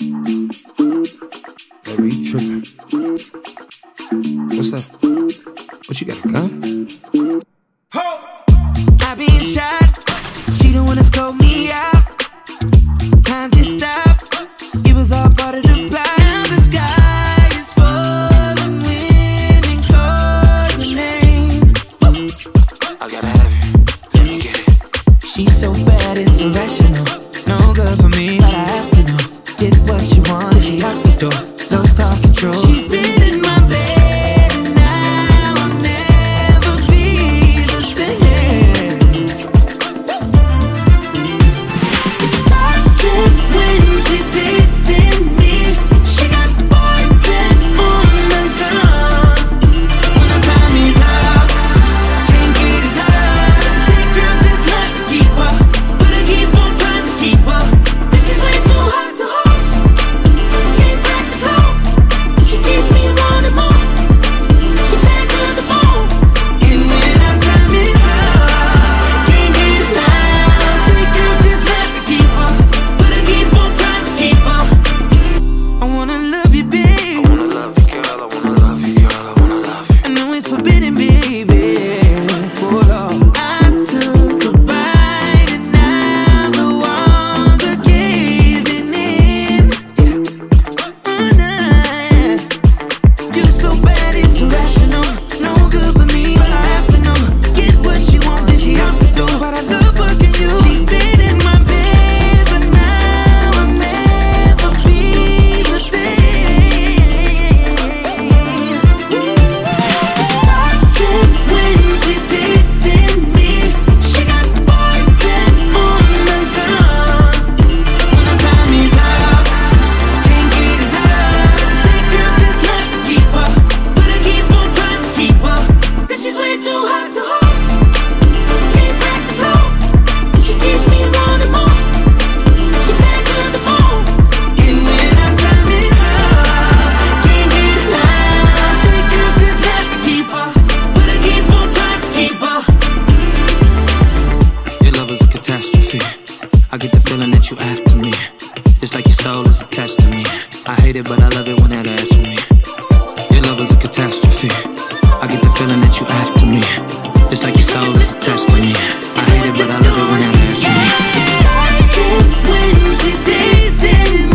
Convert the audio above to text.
Baby, you tripping. What's up? What you got, a gun? I been shot. She don't wanna scope me out. Time to stop. It was all part of the plan. Now the sky is falling, wind and calling name. I gotta have you. Let me get it. She's so bad, it's irrational. No good for me, but I have to know. Get what she wants, she out the door. Lost all control. She's been in my bed, and now I'll never be the same. It's toxic when she's tasting me. She got poison on the tongue. When the time is up, can't get enough. That girl just not to keep up, but I keep on trying to keep up. And she's way too hot to hold. Can't crack the code. She keeps me wanting more. She back to the bone. And when our time is up, can't get enough. That girl just not to keep up, but I keep on trying to keep up. I wanna love you, babe. I wanna love you, girl. I wanna love you, girl. I wanna love you. I know it's forbidden, baby. Hold on. I took a bite and now the walls are caving in. You're so bad, it's irrational. No good for me, but I have to know. Get what she wants, then she out the door. But I love fucking you. She's been in my bed, but now I'll never be the same. It's toxic when she's tasting me. She got poison on the tongue. When the time is up, can't get enough. That girl just not to keep up, but I keep on trying to keep up. 'Cause she's way too hot to hold. Can't crack the code. She keeps me wanting more. She back to the bone. And when our time is up, can't get enough. That girl just not to keep up, but I keep on trying to keep up. Your love is a catastrophe. I get the feeling that you after me. It's like your soul is attached to me. I hate it, but I love it when that ass with me. Your love is a catastrophe. I get the feeling that you after me. It's like your soul is attached to me. I hate it, but I love it when that ass with me. It's toxic when she's tasting